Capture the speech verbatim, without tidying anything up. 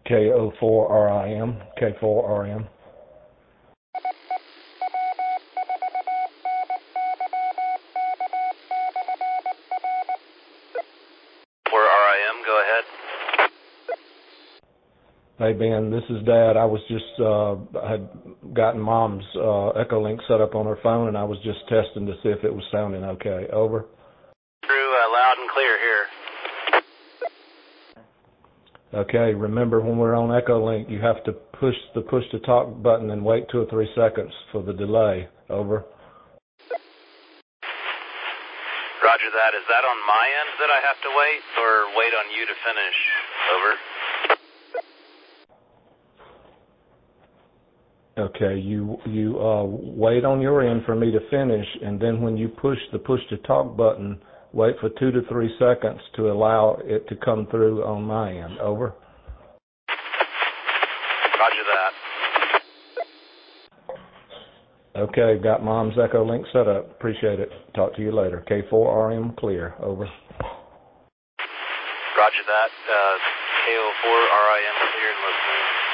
K O four R I M, K four R M. four R I M, go ahead. Hey Ben, this is Dad. I was just, uh, I had gotten Mom's uh, Echolink set up on her phone, and I was just testing to see if it was sounding okay. Over. True, uh, loud and clear here. Okay, remember when we're on Echolink, you have to push the push to talk button and wait two or three seconds for the delay. Over. Roger that. Is that on my end that I have to wait, or wait on you to finish? Over. Okay, you you uh, wait on your end for me to finish, and then when you push the push to talk button, wait for two to three seconds to allow it to come through on my end. Over. Roger that. Okay, got Mom's Echolink set up. Appreciate it. Talk to you later. K four R M clear. Over. Roger that. Uh, K O four R I M clear and listening.